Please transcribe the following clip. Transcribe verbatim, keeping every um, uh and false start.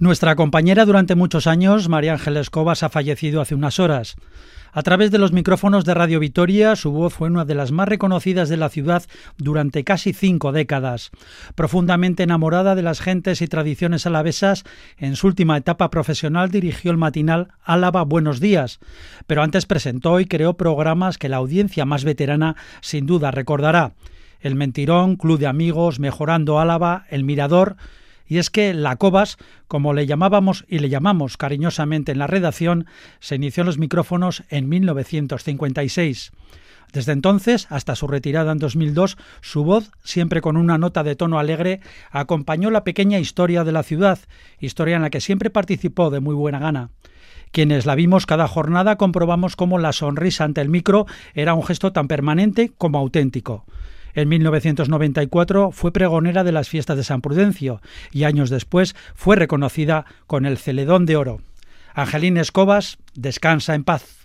Nuestra compañera durante muchos años, María Ángeles Cobas, ha fallecido hace unas horas. A través de los micrófonos de Radio Vitoria, su voz fue una de las más reconocidas de la ciudad durante casi cinco décadas. Profundamente enamorada de las gentes y tradiciones alavesas, en su última etapa profesional dirigió el matinal Álava Buenos Días, pero antes presentó y creó programas que la audiencia más veterana sin duda recordará: El Mentirón, Club de Amigos, Mejorando Álava, El Mirador. Y es que la Cobas, como le llamábamos y le llamamos cariñosamente en la redacción, se inició en los micrófonos en mil novecientos cincuenta y seis. Desde entonces, hasta su retirada en dos mil dos, su voz, siempre con una nota de tono alegre, acompañó la pequeña historia de la ciudad, historia en la que siempre participó de muy buena gana. Quienes la vimos cada jornada comprobamos cómo la sonrisa ante el micro era un gesto tan permanente como auténtico. En mil novecientos noventa y cuatro fue pregonera de las fiestas de San Prudencio y años después fue reconocida con el Celedón de Oro. Angelines Cobas, descansa en paz.